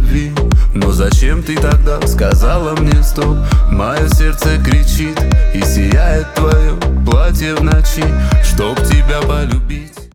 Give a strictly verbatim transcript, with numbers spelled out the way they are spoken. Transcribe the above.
любви. Но зачем ты тогда сказала мне стоп? Мое сердце кричит и сияет твое платье в ночи, чтоб тебя полюбить.